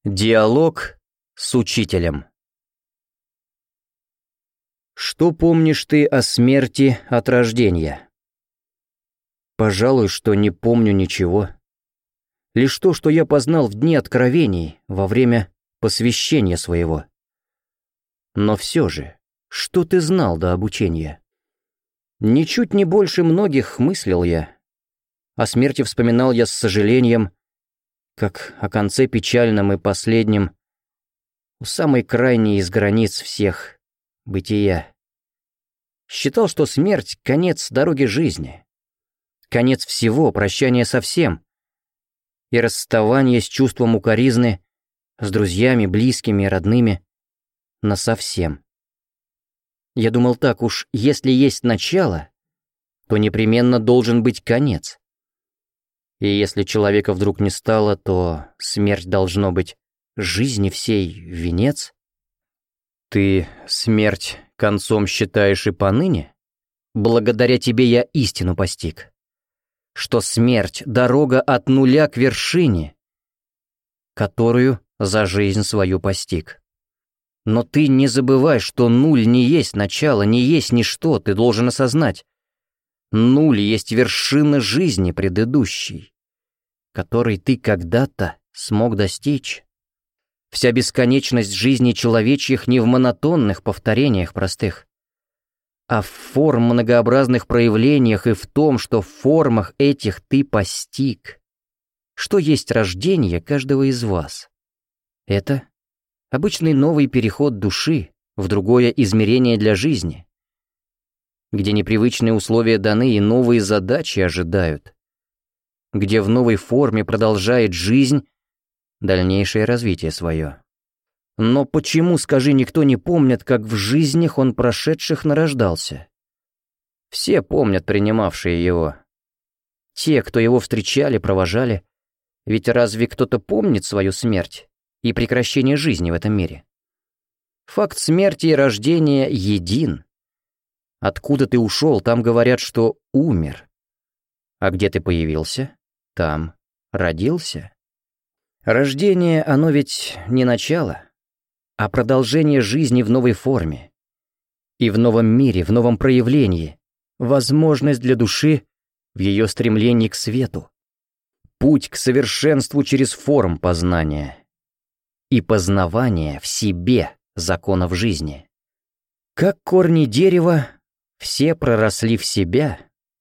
Диалог с учителем. Что помнишь ты о смерти от рождения? Пожалуй, что не помню ничего. Лишь то, что я познал в дни откровений, во время посвящения своего. Но все же, что ты знал до обучения? Ничуть не больше многих мыслил я. О смерти вспоминал я с сожалением, как о конце печальном и последнем, у самой крайней из границ всех бытия. Считал, что смерть — конец дороги жизни, конец всего, прощание со всем, и расставание с чувством укоризны, с друзьями, близкими и родными, насовсем. Я думал так уж, если есть начало, то непременно должен быть конец. И если человека вдруг не стало, то смерть должно быть жизни всей венец? Ты смерть концом считаешь и поныне? Благодаря тебе я истину постиг, что смерть — дорога от нуля к вершине, которую за жизнь свою постиг. Но ты не забывай, что нуль не есть начало, не есть ничто, ты должен осознать. Нуль есть вершина жизни предыдущей, которой ты когда-то смог достичь. Вся бесконечность жизни человечьих не в монотонных повторениях простых, а в форм многообразных проявлениях и в том, что в формах этих ты постиг. Что есть рождение каждого из вас? Это обычный новый переход души в другое измерение для жизни, где непривычные условия даны и новые задачи ожидают, где в новой форме продолжает жизнь дальнейшее развитие свое. Но почему, скажи, никто не помнит, как в жизнях он прошедших нарождался? Все помнят принимавшие его. Те, кто его встречали, провожали. Ведь разве кто-то помнит свою смерть и прекращение жизни в этом мире? Факт смерти и рождения един. Откуда ты ушел, там говорят, что умер. А где ты появился, там родился. Рождение, оно ведь не начало, а продолжение жизни в новой форме. И в новом мире, в новом проявлении, возможность для души в ее стремлении к свету. Путь к совершенству через форм познания и познавание в себе законов жизни. Как корни дерева, все проросли в себя,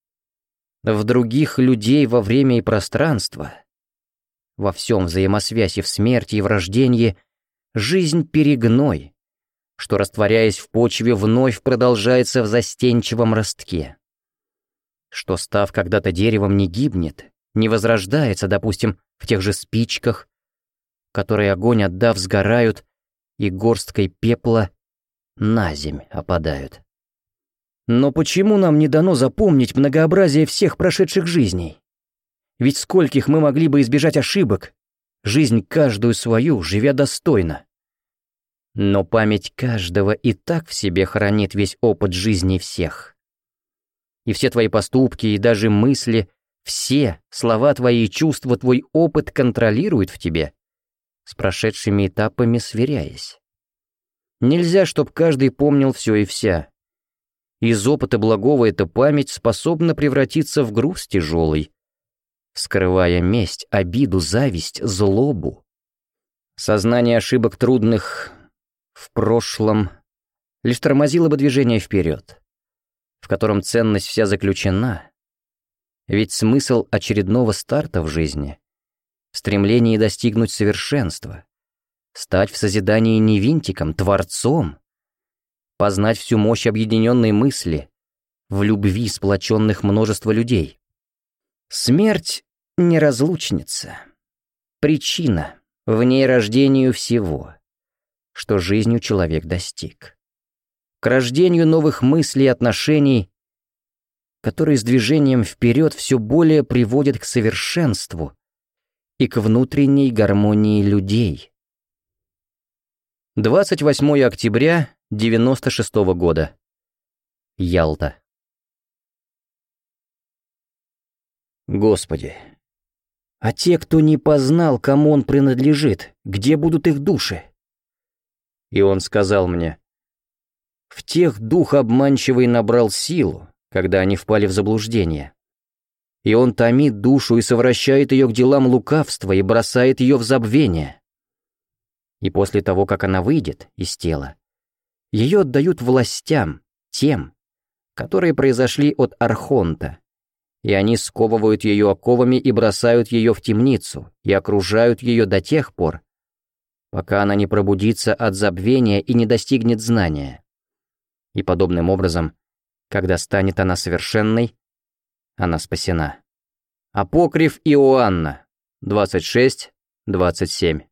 в других людей во время и пространство, во всем взаимосвязь и в смерти, и в рождении, жизнь перегной, что, растворяясь в почве, вновь продолжается в застенчивом ростке, что, став когда-то деревом, не гибнет, не возрождается, допустим, в тех же спичках, которые огонь отдав сгорают и горсткой пепла наземь опадают. Но почему нам не дано запомнить многообразие всех прошедших жизней? Ведь скольких мы могли бы избежать ошибок, жизнь каждую свою, живя достойно. Но память каждого и так в себе хранит весь опыт жизни всех. И все твои поступки, и даже мысли, все слова твои и чувства, твой опыт контролируют в тебе, с прошедшими этапами сверяясь. Нельзя, чтоб каждый помнил все и вся. Из опыта благого эта память способна превратиться в груз тяжелый, скрывая месть, обиду, зависть, злобу. Сознание ошибок трудных в прошлом лишь тормозило бы движение вперед, в котором ценность вся заключена. Ведь смысл очередного старта в жизни — в стремлении достигнуть совершенства, стать в созидании не винтиком, творцом, познать всю мощь объединенной мысли, в любви сплоченных множества людей. Смерть — неразлучница, причина в ней рождению всего, что жизнью человек достиг, к рождению новых мыслей и отношений, которые с движением вперед все более приводят к совершенству и к внутренней гармонии людей. 28 октября 96 года. Ялта. Господи, А те, кто не познал, кому он принадлежит, где будут их души? И он сказал мне: в тех дух обманчивый набрал силу, когда они впали в заблуждение. И он томит душу и совращает ее к делам лукавства и бросает ее в забвение. И после того, как она выйдет из тела, ее отдают властям, тем, которые произошли от Архонта, и они сковывают ее оковами и бросают ее в темницу, и окружают ее до тех пор, пока она не пробудится от забвения и не достигнет знания. И подобным образом, когда станет она совершенной, она спасена. Апокриф Иоанна, 26-27.